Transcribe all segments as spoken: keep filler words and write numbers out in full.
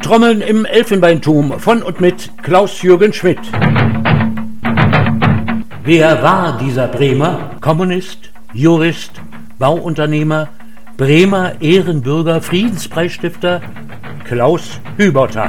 Trommeln im Elfenbeinturm von und mit Klaus-Jürgen Schmidt. Wer war dieser Bremer? Kommunist, Jurist, Bauunternehmer, Bremer Ehrenbürger, Friedenspreisstifter Klaus Hübotter.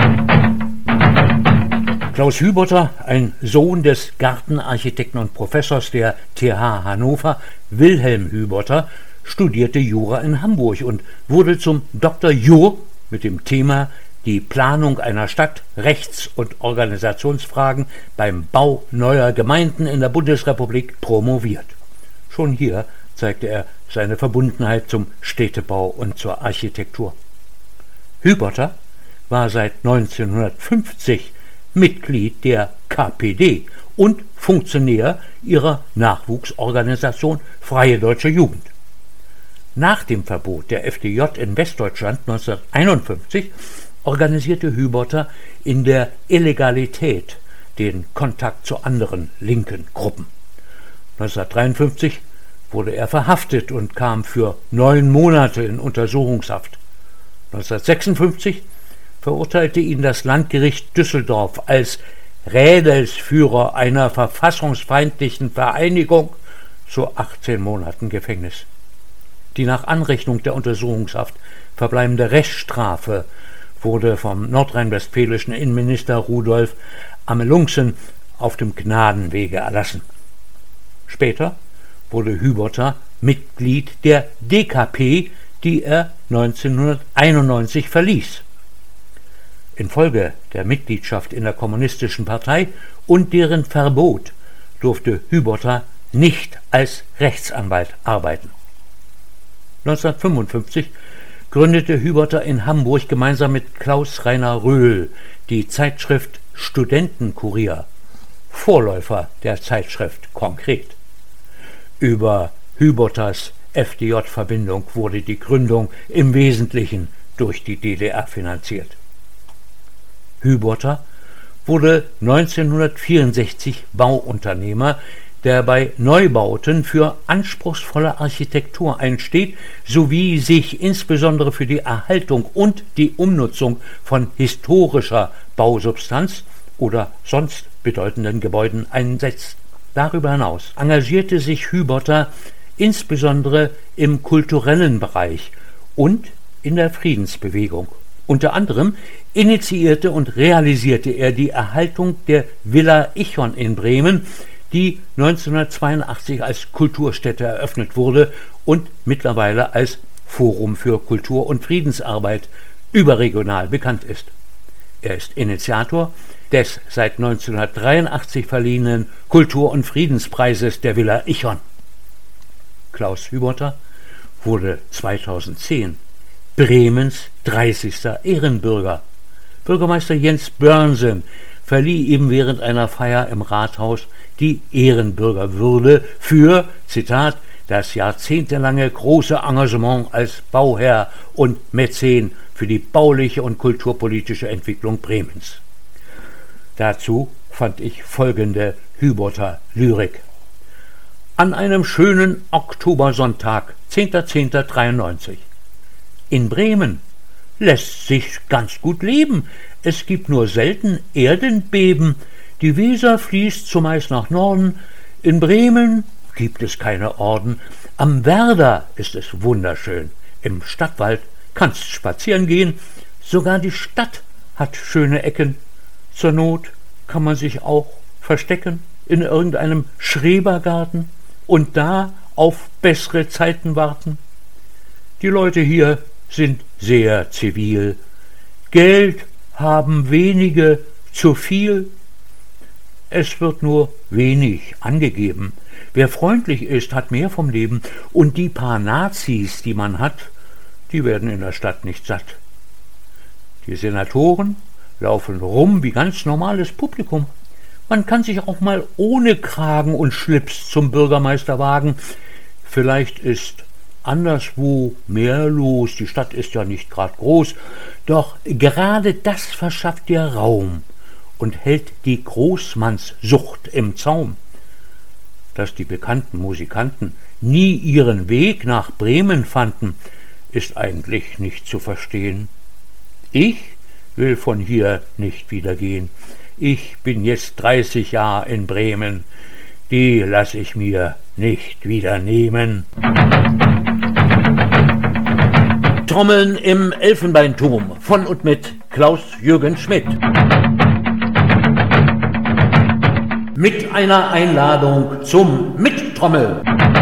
Klaus Hübotter, ein Sohn des Gartenarchitekten und Professors der T H Hannover, Wilhelm Hübotter, studierte Jura in Hamburg und wurde zum Doktor Jur mit dem Thema die Planung einer Stadt, Rechts- und Organisationsfragen beim Bau neuer Gemeinden in der Bundesrepublik promoviert. Schon hier zeigte er seine Verbundenheit zum Städtebau und zur Architektur. Hübotter war seit neunzehnhundertfünfzig Mitglied der K P D und Funktionär ihrer Nachwuchsorganisation Freie Deutsche Jugend. Nach dem Verbot der F D J in Westdeutschland neunzehnhunderteinundfünfzig organisierte Hübotter in der Illegalität den Kontakt zu anderen linken Gruppen. neunzehnhundertdreiundfünfzig wurde er verhaftet und kam für neun Monate in Untersuchungshaft. neunzehnhundertsechsundfünfzig verurteilte ihn das Landgericht Düsseldorf als Rädelsführer einer verfassungsfeindlichen Vereinigung zu achtzehn Monaten Gefängnis. Die nach Anrechnung der Untersuchungshaft verbleibende Reststrafe wurde vom nordrhein-westfälischen Innenminister Rudolf Amelunxen auf dem Gnadenwege erlassen. Später wurde Hübotter Mitglied der D K P, die er neunzehnhunderteinundneunzig verließ. Infolge der Mitgliedschaft in der Kommunistischen Partei und deren Verbot durfte Hübotter nicht als Rechtsanwalt arbeiten. neunzehnhundertfünfundfünfzig gründete Hübotter in Hamburg gemeinsam mit Klaus-Rainer Röhl die Zeitschrift Studentenkurier, Vorläufer der Zeitschrift Konkret. Über Hübotters F D J-Verbindung wurde die Gründung im Wesentlichen durch die D D R finanziert. Hübotter wurde neunzehnhundertvierundsechzig Bauunternehmer, der bei Neubauten für anspruchsvolle Architektur einsteht, sowie sich insbesondere für die Erhaltung und die Umnutzung von historischer Bausubstanz oder sonst bedeutenden Gebäuden einsetzt. Darüber hinaus engagierte sich Hübotter insbesondere im kulturellen Bereich und in der Friedensbewegung. Unter anderem initiierte und realisierte er die Erhaltung der Villa Ichon in Bremen, die neunzehnhundertzweiundachtzig als Kulturstätte eröffnet wurde und mittlerweile als Forum für Kultur- und Friedensarbeit überregional bekannt ist. Er ist Initiator des seit neunzehnhundertdreiundachtzig verliehenen Kultur- und Friedenspreises der Villa Ichon. Klaus Hübotter wurde zweitausendzehn Bremens dreißigster Ehrenbürger. Bürgermeister Jens Börnsen verlieh ihm während einer Feier im Rathaus die Ehrenbürgerwürde für, Zitat, das jahrzehntelange große Engagement als Bauherr und Mäzen für die bauliche und kulturpolitische Entwicklung Bremens. Dazu fand ich folgende Hübotter-Lyrik. An einem schönen Oktobersonntag, zehnter zehnter dreiundneunzig. In Bremen lässt sich ganz gut leben. Es gibt nur selten Erdenbeben. Die Weser fließt zumeist nach Norden. In Bremen gibt es keine Orden. Am Werder ist es wunderschön. Im Stadtwald kannst spazieren gehen. Sogar die Stadt hat schöne Ecken. Zur Not kann man sich auch verstecken in irgendeinem Schrebergarten und da auf bessere Zeiten warten. Die Leute hier sind sehr zivil. Geld haben wenige zu viel. Es wird nur wenig angegeben. Wer freundlich ist, hat mehr vom Leben. Und die paar Nazis, die man hat, die werden in der Stadt nicht satt. Die Senatoren laufen rum wie ganz normales Publikum. Man kann sich auch mal ohne Kragen und Schlips zum Bürgermeister wagen. Vielleicht ist anderswo mehr los, die Stadt ist ja nicht gerade groß, doch gerade das verschafft dir Raum und hält die Großmannssucht im Zaum. Dass die bekannten Musikanten nie ihren Weg nach Bremen fanden, ist eigentlich nicht zu verstehen. Ich will von hier nicht wieder gehen. Ich bin jetzt dreißig Jahre in Bremen, die lass ich mir nicht wieder nehmen. Trommeln im Elfenbeinturm von und mit Klaus-Jürgen Schmidt. Mit einer Einladung zum Mittrommeln.